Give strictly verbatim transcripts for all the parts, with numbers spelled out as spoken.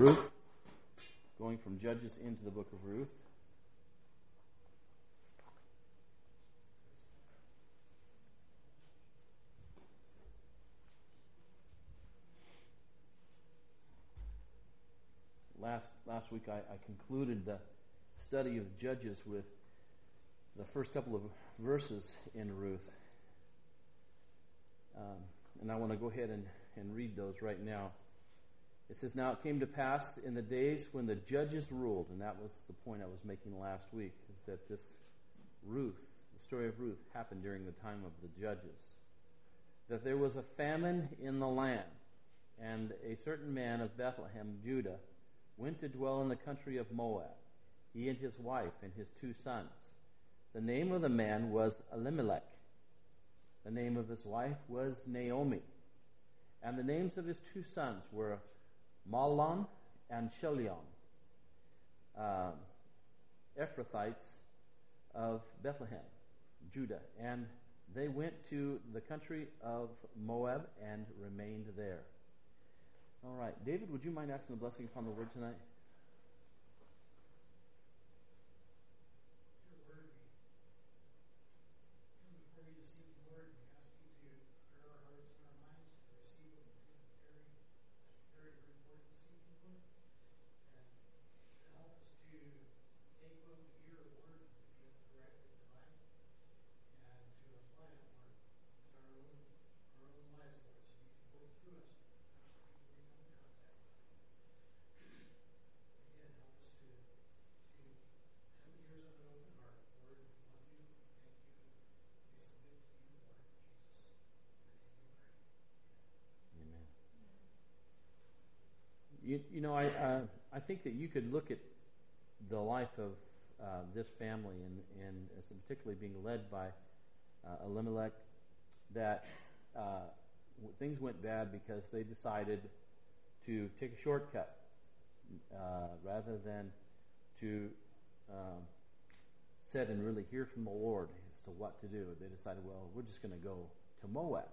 Ruth, going from Judges into the book of Ruth. Last last week I, I concluded the study of Judges with the first couple of verses in Ruth. Um, and I want to go ahead and, and read those right now. It says, "Now it came to pass in the days when the judges ruled," and that was the point I was making last week, is that this Ruth, the story of Ruth, happened during the time of the judges, "that there was a famine in the land, and a certain man of Bethlehem, Judah, went to dwell in the country of Moab, he and his wife and his two sons. The name of the man was Elimelech. The name of his wife was Naomi. And the names of his two sons were Mahlon and Chilion, uh, Ephrathites of Bethlehem, Judah. And they went to the country of Moab and remained there." All right. David, would you mind asking the blessing upon the word tonight? You, you know, I uh, I think that you could look at the life of uh, this family, and, and particularly being led by uh, Elimelech, that uh, things went bad because they decided to take a shortcut uh, rather than to um, sit and really hear from the Lord as to what to do. They decided, well, we're just going to go to Moab.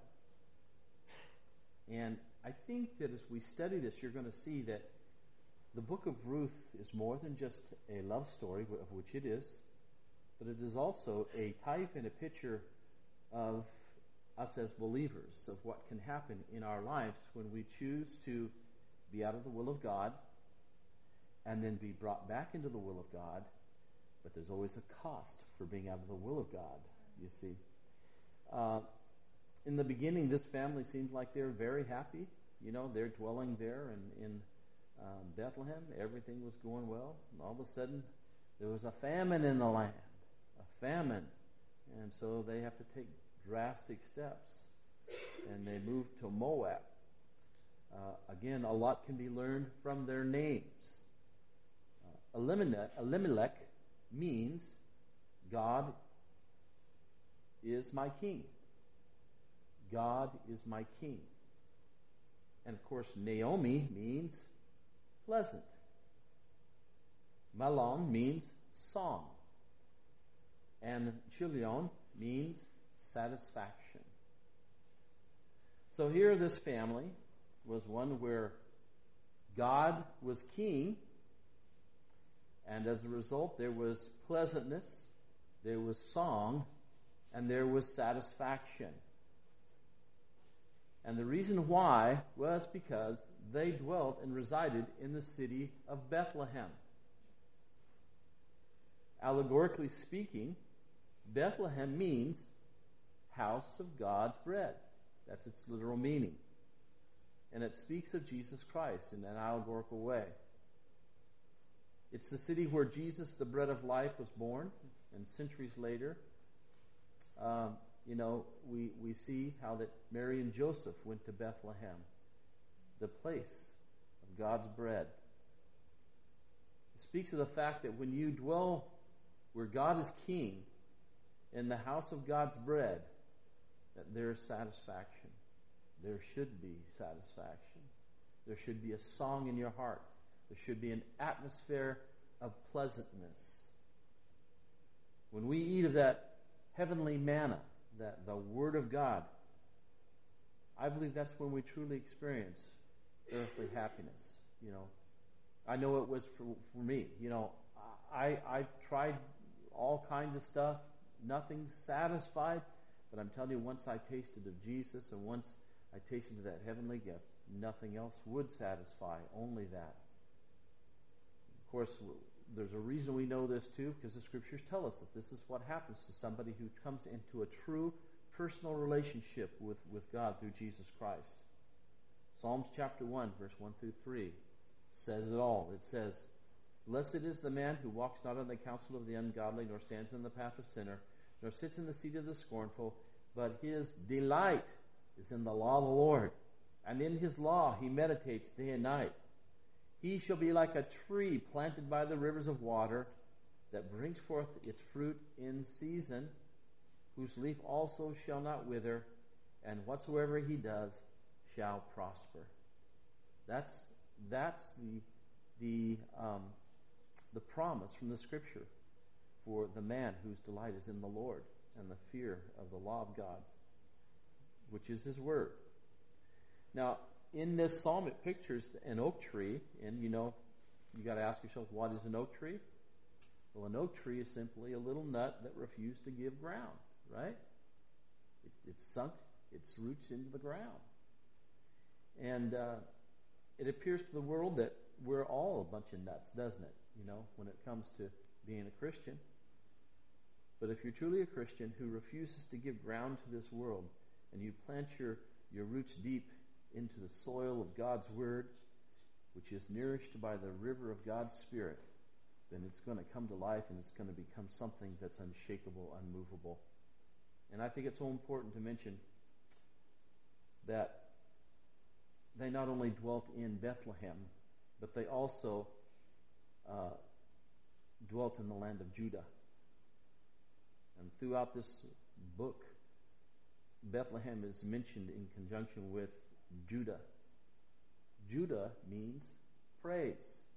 And I think that as we study this, you're going to see that the book of Ruth is more than just a love story, of which it is, but it is also a type and a picture of us as believers, of what can happen in our lives when we choose to be out of the will of God and then be brought back into the will of God. But there's always a cost for being out of the will of God, you see. Uh, In the beginning, this family seemed like they were very happy. You know, they're dwelling there in, in um, Bethlehem. Everything was going well. And all of a sudden, there was a famine in the land. A famine. And so they have to take drastic steps. And they moved to Moab. Uh, again, a lot can be learned from their names. Uh, Elimelech, Elimelech means God is my king. God is my king. And of course, Naomi means pleasant. Mahlon means song. And Chilion means satisfaction. So here this family was one where God was king, and as a result there was pleasantness, there was song, and there was satisfaction. And the reason why was because they dwelt and resided in the city of Bethlehem. Allegorically speaking, Bethlehem means house of God's bread. That's its literal meaning. And it speaks of Jesus Christ in an allegorical way. It's the city where Jesus, the bread of life, was born, and centuries later, um, you know, we, we see how that Mary and Joseph went to Bethlehem, the place of God's bread. It speaks of the fact that when you dwell where God is king, in the house of God's bread, that there is satisfaction. There should be satisfaction. There should be a song in your heart. There should be an atmosphere of pleasantness. When we eat of that heavenly manna, that the Word of God, I believe that's when we truly experience earthly happiness. You know, I know it was for, for me. You know, I I tried all kinds of stuff, nothing satisfied. But I'm telling you, once I tasted of Jesus and once I tasted of that heavenly gift, nothing else would satisfy, only that. Of course, there's a reason we know this too, because the Scriptures tell us that this is what happens to somebody who comes into a true personal relationship with, with God through Jesus Christ. Psalms chapter one, verse one through three says it all. It says, "Blessed is the man who walks not in the counsel of the ungodly, nor stands in the path of sinner, nor sits in the seat of the scornful, but his delight is in the law of the Lord, and in his law he meditates day and night. He shall be like a tree planted by the rivers of water, that brings forth its fruit in season, whose leaf also shall not wither, and whatsoever he does shall prosper." That's that's the the um, the promise from the Scripture for the man whose delight is in the Lord and the fear of the law of God, which is His Word. Now, in this psalm, it pictures an oak tree, and you know, you got to ask yourself, what is an oak tree? Well, an oak tree is simply a little nut that refused to give ground, right? It, it sunk its roots into the ground. And uh, it appears to the world that we're all a bunch of nuts, doesn't it? You know, when it comes to being a Christian. But if you're truly a Christian who refuses to give ground to this world, and you plant your, your roots deep into the soil of God's Word, which is nourished by the river of God's Spirit, then it's going to come to life and it's going to become something that's unshakable, unmovable. And I think it's so important to mention that they not only dwelt in Bethlehem, but they also uh, dwelt in the land of Judah. And throughout this book, Bethlehem is mentioned in conjunction with Judah. Judah means praise.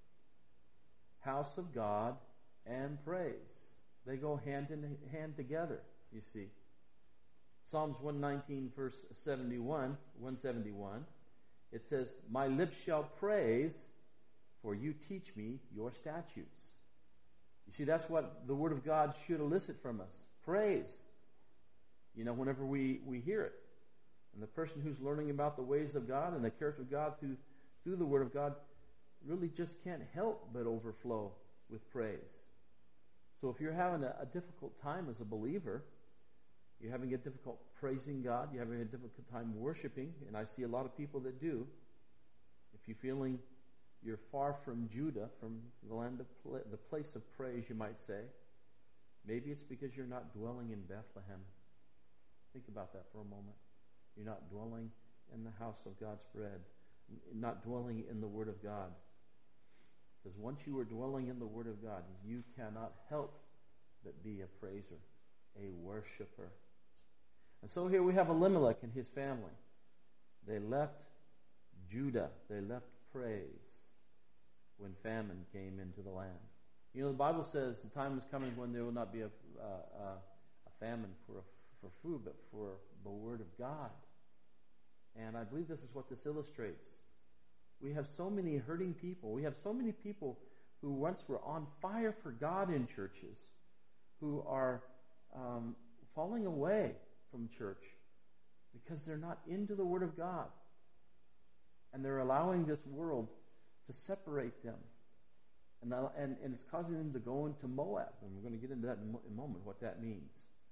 House of God and praise. They go hand in hand together, you see. Psalms one nineteen, verse seventy-one, one seventy-one, it says, "My lips shall praise, for you teach me your statutes." You see, that's what the Word of God should elicit from us. Praise. You know, whenever we, we hear it. And the person who's learning about the ways of God and the character of God through, through the Word of God really just can't help but overflow with praise. So if you're having a, a difficult time as a believer, you're having a difficult praising God, you're having a difficult time worshiping, and I see a lot of people that do. If you're feeling you're far from Judah, from the land of pla- the place of praise, you might say, maybe it's because you're not dwelling in Bethlehem. Think about that for a moment. You're not dwelling in the house of God's bread, not dwelling in the Word of God. Because once you are dwelling in the Word of God, you cannot help but be a praiser, a worshiper. And so here we have Elimelech and his family. They left Judah. They left praise when famine came into the land. You know, the Bible says the time is coming when there will not be a, uh, a famine for, a, for food, but for the Word of God. And I believe this is what this illustrates. We have so many hurting people. We have so many people who once were on fire for God in churches who are um, falling away from church because they're not into the Word of God. And they're allowing this world to separate them. And, and, and it's causing them to go into Moab. And we're going to get into that in a moment, what that means.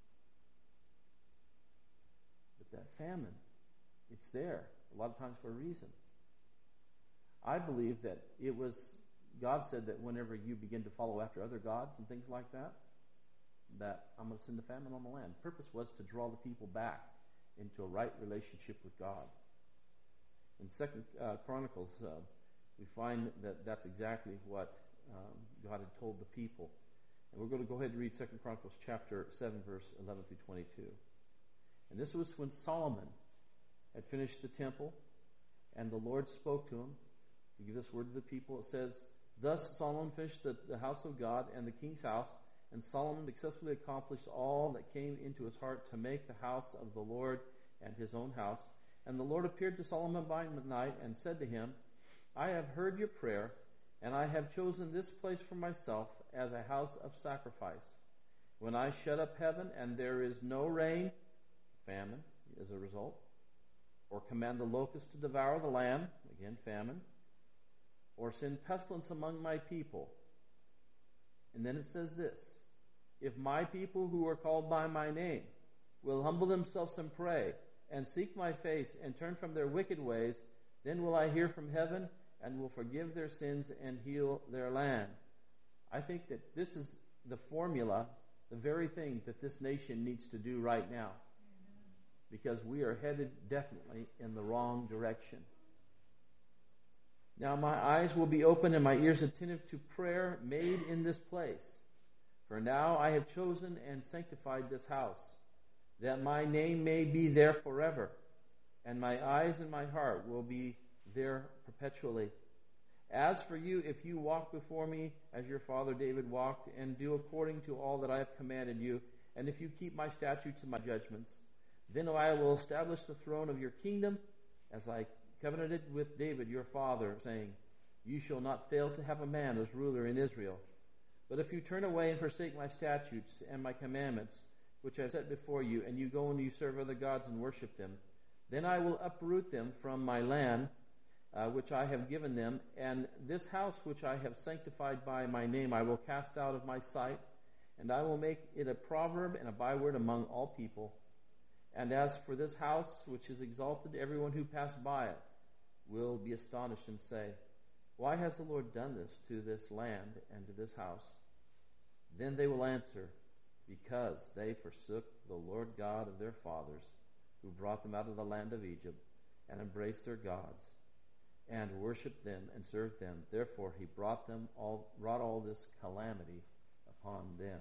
But that famine, it's there a lot of times for a reason. I believe that it was, God said that whenever you begin to follow after other gods and things like that, that I'm going to send a famine on the land. The purpose was to draw the people back into a right relationship with God. In Second uh, Chronicles, uh, we find that that's exactly what um, God had told the people. And we're going to go ahead and read Second Chronicles chapter seven, verse eleven through twenty-two. And this was when Solomon had finished the temple, and the Lord spoke to him. To give this word to the people, it says, "Thus Solomon finished the, the house of God and the king's house, and Solomon successfully accomplished all that came into his heart to make the house of the Lord and his own house. And the Lord appeared to Solomon by night and said to him, I have heard your prayer And I have chosen this place for myself as a house of sacrifice. When I shut up heaven and there is no rain, famine as a result, or command the locusts to devour the land, again famine, or send pestilence among my people. And then it says this, if my people who are called by my name will humble themselves and pray, and seek my face, and turn from their wicked ways, then will I hear from heaven, and will forgive their sins and heal their land. I think that this is the formula, the very thing that this nation needs to do right now. Because we are headed definitely in the wrong direction. Now my eyes will be open and my ears attentive to prayer made in this place. For now I have chosen and sanctified this house, that my name may be there forever, and my eyes and my heart will be there perpetually. As for you, if you walk before me as your father David walked, and do according to all that I have commanded you, and if you keep my statutes and my judgments, then I will establish the throne of your kingdom, as I covenanted with David your father, saying, you shall not fail to have a man as ruler in Israel. But if you turn away and forsake my statutes and my commandments, which I have set before you, and you go and you serve other gods and worship them, then I will uproot them from my land, uh, which I have given them, and this house which I have sanctified by my name I will cast out of my sight, and I will make it a proverb and a byword among all people. And as for this house which is exalted, everyone who passed by it will be astonished and say, why has the Lord done this to this land and to this house? Then they will answer, because they forsook the Lord God of their fathers, who brought them out of the land of Egypt, and embraced their gods, and worshipped them and served them. Therefore he brought them all, brought all this calamity upon them.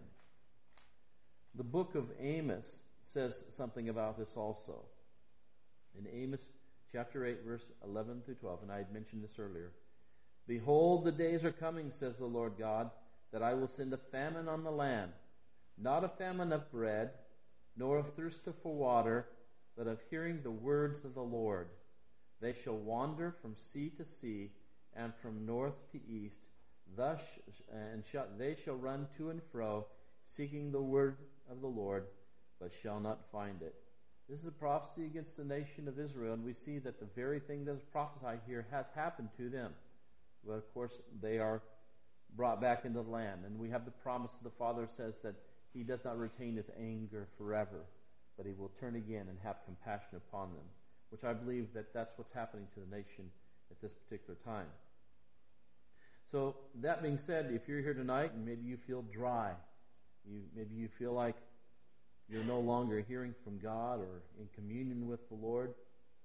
The book of Amos says something about this also. In Amos chapter eight, verse eleven through twelve, and I had mentioned this earlier. Behold, the days are coming, says the Lord God, that I will send a famine on the land, not a famine of bread, nor of thirst for water, but of hearing the words of the Lord. They shall wander from sea to sea, and from north to east. Thus, and shall, they shall run to and fro, seeking the word of the Lord, but shall not find it. This is a prophecy against the nation of Israel, and we see that the very thing that is prophesied here has happened to them. But of course, they are brought back into the land, and we have the promise of the Father says that he does not retain his anger forever, but he will turn again and have compassion upon them, which I believe that that's what's happening to the nation at this particular time. So that being said, if you're here tonight and maybe you feel dry, you maybe you feel like you're no longer hearing from God or in communion with the Lord,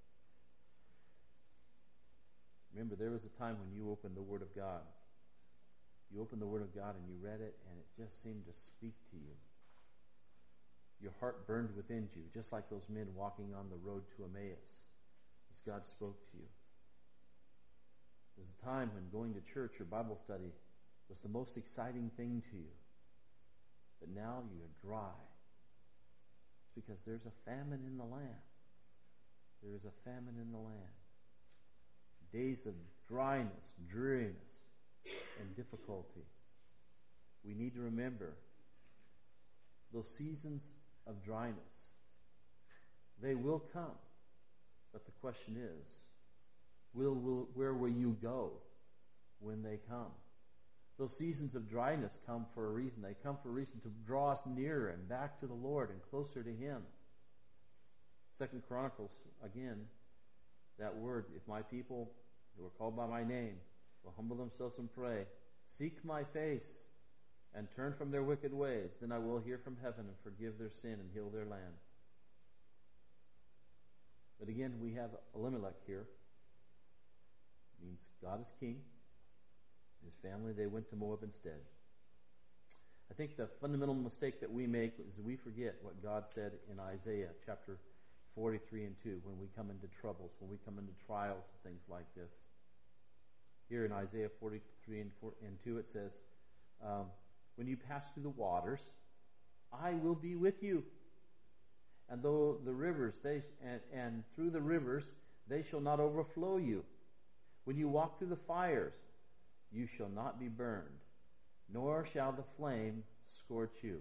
remember there was a time when you opened the Word of God. You opened the Word of God and you read it, and it just seemed to speak to you. Your heart burned within you, just like those men walking on the road to Emmaus, as God spoke to you. There was a time when going to church or Bible study was the most exciting thing to you. But now you are dry. It's because there's a famine in the land. There is a famine in the land. Days of dryness, dreariness, and difficulty. We need to remember those seasons of dryness. They will come. But the question is, will, will, where will you go when they come? Those seasons of dryness come for a reason. They come for a reason to draw us nearer and back to the Lord and closer to Him. Second Chronicles, again, that word, if my people who are called by my name will humble themselves and pray, seek my face, and turn from their wicked ways, then I will hear from heaven and forgive their sin and heal their land. But again, we have Elimelech here. It means God is king. His family, they went to Moab instead. I think the fundamental mistake that we make is we forget what God said in Isaiah chapter forty-three and two, when we come into troubles, when we come into trials and things like this. Here in Isaiah forty-three and two it says, um, when you pass through the waters, I will be with you. And though the rivers, they and, and through the rivers, they shall not overflow you. When you walk through the fires, you shall not be burned, nor shall the flame scorch you.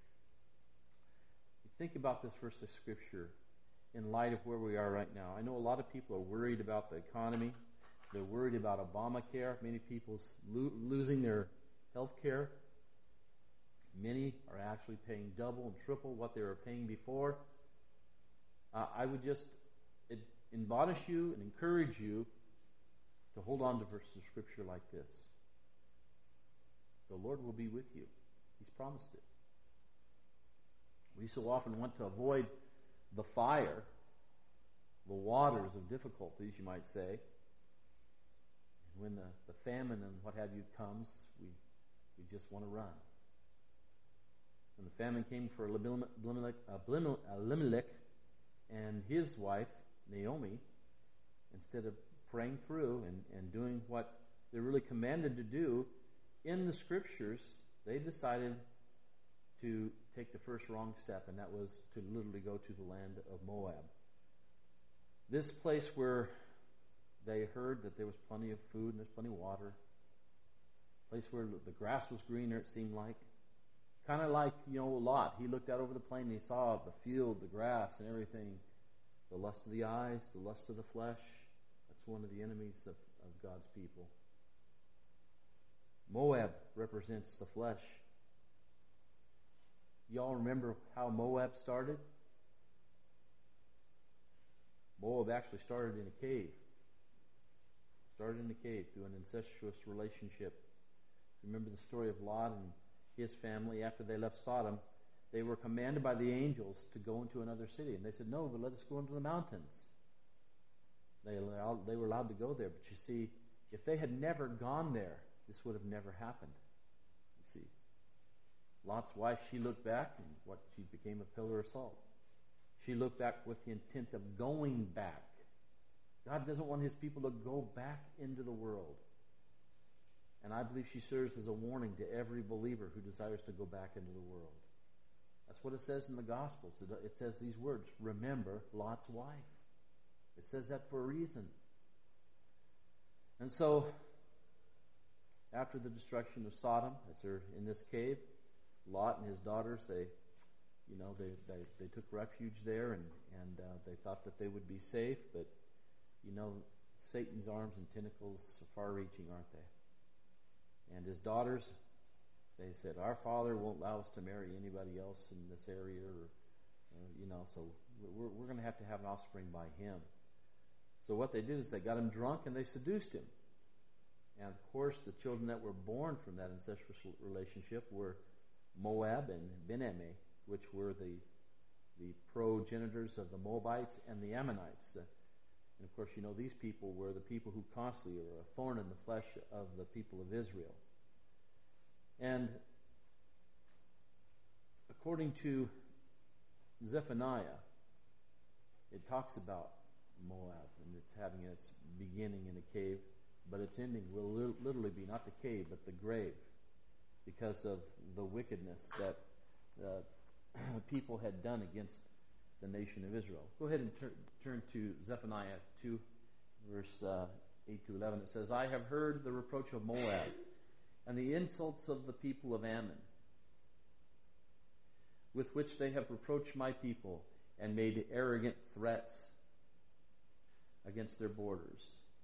Think about this verse of Scripture in light of where we are right now. I know a lot of people are worried about the economy. They're worried about Obamacare. Many people lo- losing their health care. Many are actually paying double and triple what they were paying before. Uh, I would just admonish you and encourage you to hold on to verses of Scripture like this. The Lord will be with you. He's promised it. We so often want to avoid the fire, the waters of difficulties, you might say. And when the, the famine and what have you comes, we, we just want to run. When the famine came for Elimelech, Elimelech and his wife, Naomi, instead of praying through and, and doing what they're really commanded to do in the Scriptures, they decided to take the first wrong step, and that was to literally go to the land of Moab. This place where they heard that there was plenty of food and there's plenty of water, a place where the grass was greener, it seemed like. Kind of like, you know, Lot. He looked out over the plain and he saw the field, the grass, and everything. The lust of the eyes, the lust of the flesh. That's one of the enemies of, of God's people. Moab represents the flesh. Y'all remember how Moab started? Moab actually started in a cave. Started in a cave through an incestuous relationship. Remember the story of Lot and his family after they left Sodom. They were commanded by the angels to go into another city. And they said, no, but let us go into the mountains. They, allowed, they were allowed to go there. But you see, if they had never gone there, this would have never happened. You see, Lot's wife, she looked back and what she became a pillar of salt. She looked back with the intent of going back. God doesn't want his people to go back into the world. And I believe she serves as a warning to every believer who desires to go back into the world. That's what it says in the Gospels. It says these words, remember Lot's wife. It says that for a reason. And so, after the destruction of Sodom, as they're in this cave, Lot and his daughters, they, you know, they they, they took refuge there, and and uh, they thought that they would be safe. But you know, Satan's arms and tentacles are far-reaching, aren't they? And his daughters, they said, "Our father won't allow us to marry anybody else in this area, or uh, you know, so we're we're going to have to have an offspring by him." So what they did is they got him drunk and they seduced him. And of course, the children that were born from that incestuous relationship were Moab and Ben-Ammi, which were the the progenitors of the Moabites and the Ammonites. Uh, and of course, you know, these people were the people who constantly were a thorn in the flesh of the people of Israel. And according to Zephaniah, it talks about Moab, and it's having its beginning in a cave, but its ending will li- literally be not the cave, but the grave, because of the wickedness that uh, people had done against the nation of Israel. Go ahead and tur- turn to Zephaniah two, verse uh, eight to eleven. It says, I have heard the reproach of Moab and the insults of the people of Ammon, with which they have reproached my people and made arrogant threats against their borders.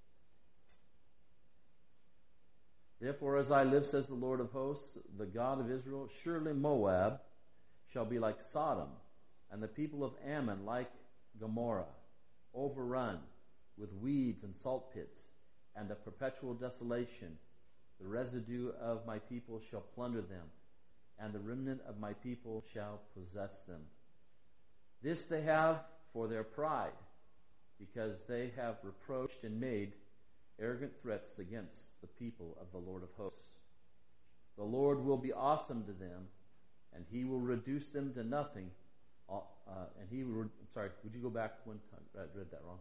Therefore, as I live, says the Lord of hosts, the God of Israel, surely Moab shall be like Sodom, and the people of Ammon like Gomorrah, overrun with weeds and salt pits, and a perpetual desolation. The residue of my people shall plunder them, and the remnant of my people shall possess them. This they have for their pride, because they have reproached and made arrogant threats against the people of the Lord of hosts. The Lord will be awesome to them, and he will reduce them to nothing. Uh, and he will, re- sorry, would you go back one time? I read that wrong.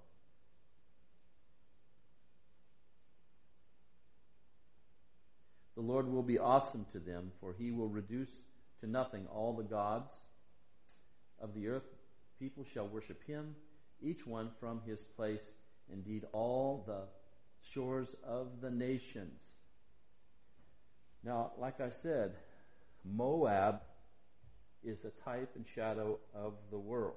The Lord will be awesome to them, for he will reduce to nothing all the gods of the earth. People shall worship him, each one from his place. Indeed, all the shores of the nations Now, like I said, Moab is a type and shadow of the world.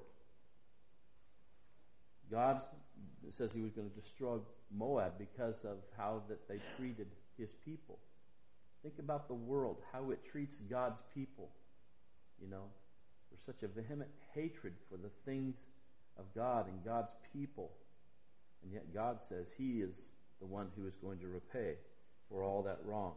God says he was going to destroy Moab because of how that they treated his people. Think about the world, how it treats God's people. You know, there's such a vehement hatred for the things of God and God's people. And yet God says he is the one who is going to repay for all that wrong.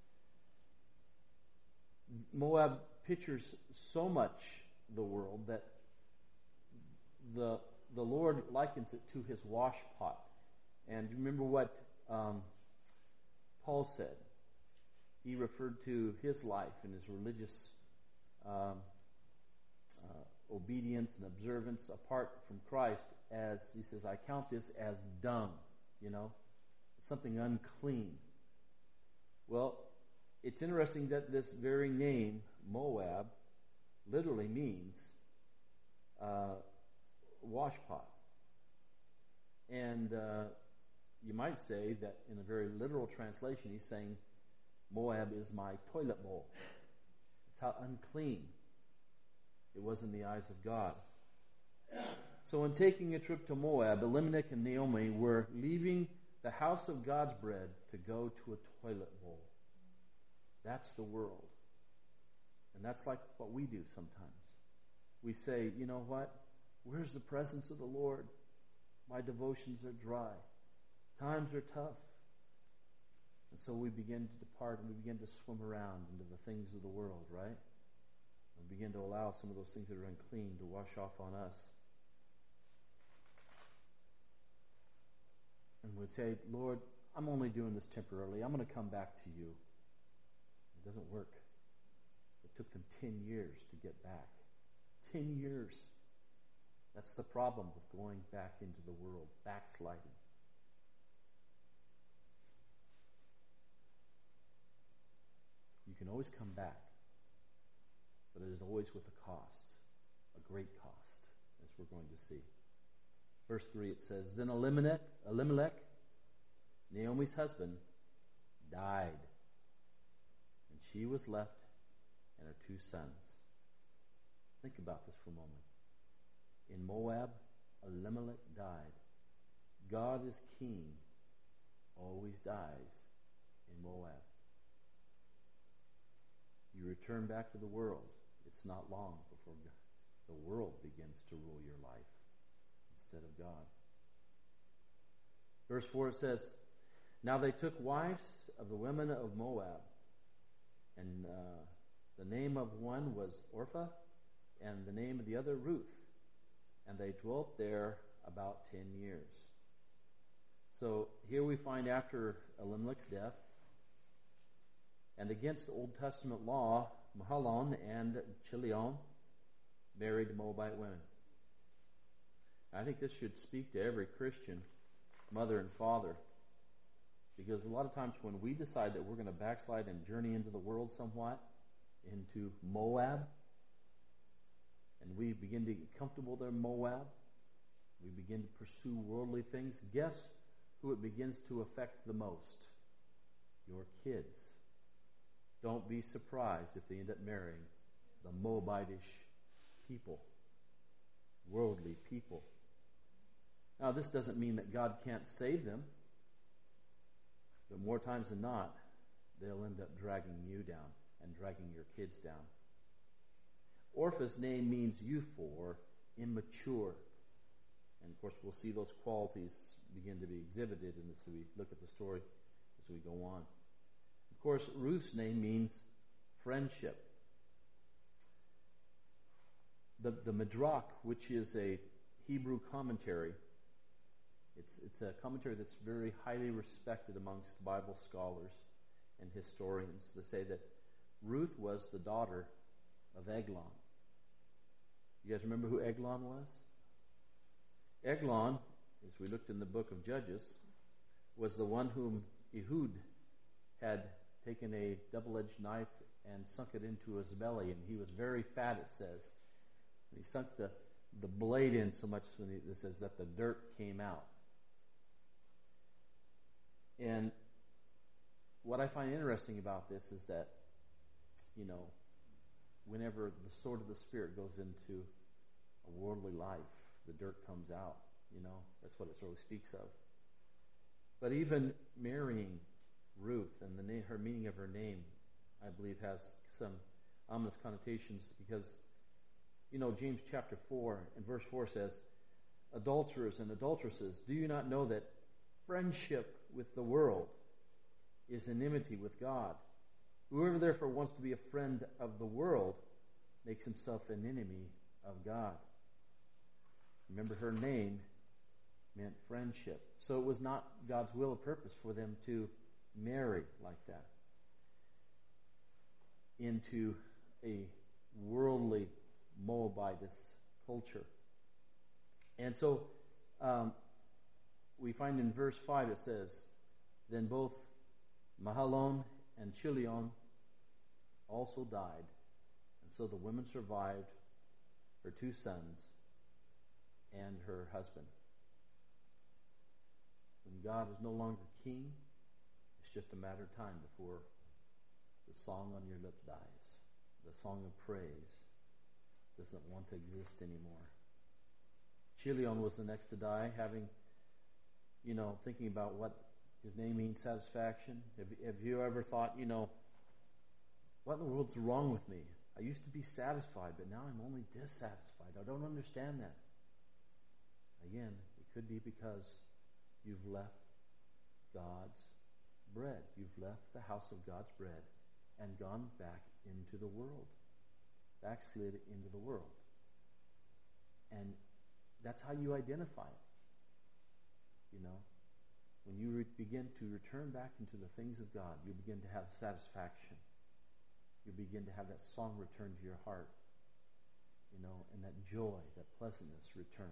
Moab pictures so much the world that the the Lord likens it to his wash pot. And remember what um, Paul said. He referred to his life and his religious um, uh, obedience and observance apart from Christ as, he says, I count this as dung, you know, something unclean. Well, it's interesting that this very name, Moab, literally means uh, wash pot. And uh, you might say that in a very literal translation, he's saying, Moab is my toilet bowl. It's how unclean it was in the eyes of God. So in taking a trip to Moab, Elimelech and Naomi were leaving the house of God's bread to go to a toilet bowl. That's the world. And that's like what we do sometimes. We say, you know what? Where's the presence of the Lord? My devotions are dry. Times are tough. And so we begin to depart and we begin to swim around into the things of the world, right? And begin to allow some of those things that are unclean to wash off on us. And we'd say, Lord, I'm only doing this temporarily. I'm going to come back to you. It doesn't work. It took them ten years to get back. Ten years. That's the problem with going back into the world, backsliding. You can always come back, but it is always with a cost, a great cost, as we're going to see. Verse three, it says, Then Elimelech, Elimelech, Naomi's husband, died, and she was left and her two sons. Think about this for a moment. In Moab, Elimelech died. God is king, always dies in Moab. You return back to the world, it's not long before the world begins to rule your life instead of God. Verse four says, Now they took wives of the women of Moab, and uh, the name of one was Orpah, and the name of the other Ruth, and they dwelt there about ten years. So here we find after Elimelech's death, and against Old Testament law, Mahlon and Chilion married Moabite women. I think this should speak to every Christian mother and father, because a lot of times when we decide that we're going to backslide and journey into the world somewhat, into Moab, and we begin to get comfortable there in Moab, we begin to pursue worldly things, guess who it begins to affect the most? Your kids. Don't be surprised if they end up marrying the Moabitish people, worldly people. Now, this doesn't mean that God can't save them, but more times than not, they'll end up dragging you down and dragging your kids down. Orpah's name means youthful or immature. And of course, we'll see those qualities begin to be exhibited in this as we look at the story as we go on. Of course, Ruth's name means friendship. The, the Midrash, which is a Hebrew commentary, it's, it's a commentary that's very highly respected amongst Bible scholars and historians. They say that Ruth was the daughter of Eglon. You guys remember who Eglon was? Eglon, as we looked in the book of Judges, was the one whom Ehud had taken a double-edged knife and sunk it into his belly, and he was very fat, it says. And he sunk the, the blade in so much, when he, it says, that the dirt came out. And what I find interesting about this is that, you know, whenever the sword of the Spirit goes into a worldly life, the dirt comes out. You know, that's what it sort of speaks of. But even marrying Ruth and the name, her meaning of her name, I believe, has some ominous connotations because, you know, James chapter four and verse four says, "Adulterers and adulteresses, do you not know that friendship with the world is enmity with God? Whoever therefore wants to be a friend of the world makes himself an enemy of God." Remember, her name meant friendship. So it was not God's will or purpose for them to marry like that into a worldly Moabitess culture. And so um, we find in verse five it says, "Then both Mahalon and Chilion also died, and so the woman survived her two sons and her husband." When God is no longer king, it's just a matter of time before the song on your lip dies. The song of praise doesn't want to exist anymore. Chilion was the next to die, having, you know, thinking about what his name means, satisfaction. Have, have you ever thought, you know, what in the world's wrong with me? I used to be satisfied, but now I'm only dissatisfied. I don't understand that. Again, it could be because you've left God's bread. You've left the house of God's bread and gone back into the world. Backslid into the world. And that's how you identify it. You know, when you re- begin to return back into the things of God, you begin to have satisfaction. You begin to have that song return to your heart. You know, and that joy, that pleasantness return.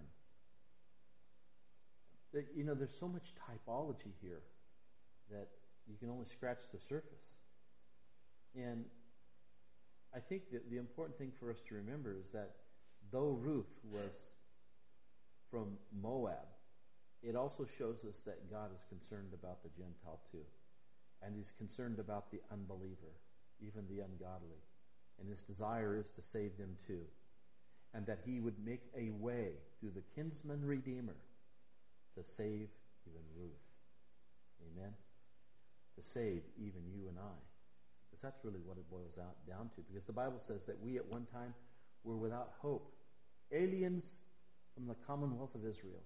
That, you know, there's so much typology here that you can only scratch the surface. And I think that the important thing for us to remember is that though Ruth was from Moab, it also shows us that God is concerned about the Gentile too. And he's concerned about the unbeliever, even the ungodly. And his desire is to save them too. And that he would make a way through the kinsman redeemer to save even Ruth. Amen? To save even you and I. Because that's really what it boils out down to. Because the Bible says that we at one time were without hope. Aliens from the commonwealth of Israel.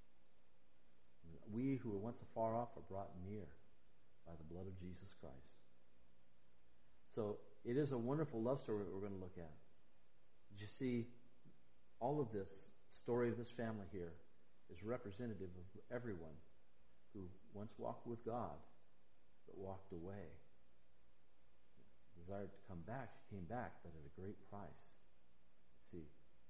We who were once afar off are brought near by the blood of Jesus Christ. So it is a wonderful love story that we're going to look at. You see, all of this story of this family here is representative of everyone who once walked with God but walked away. Desired to come back, she came back, but at a great price. See.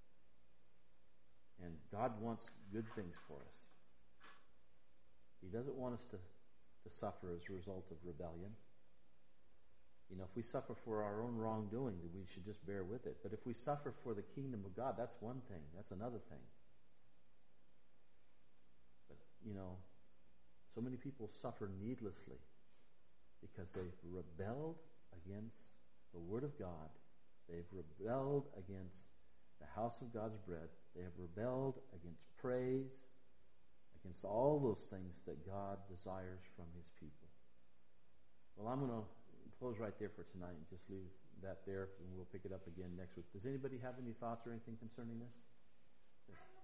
And God wants good things for us. He doesn't want us to, to suffer as a result of rebellion. You know, if we suffer for our own wrongdoing, then we should just bear with it. But if we suffer for the kingdom of God, that's one thing. That's another thing. But, you know, so many people suffer needlessly because they've rebelled against the Word of God. They've rebelled against the house of God's bread. They have rebelled against praise, against all those things that God desires from His people. Well, I'm going to close right there for tonight and just leave that there, and we'll pick it up again next week. Does anybody have any thoughts or anything concerning this? Yes.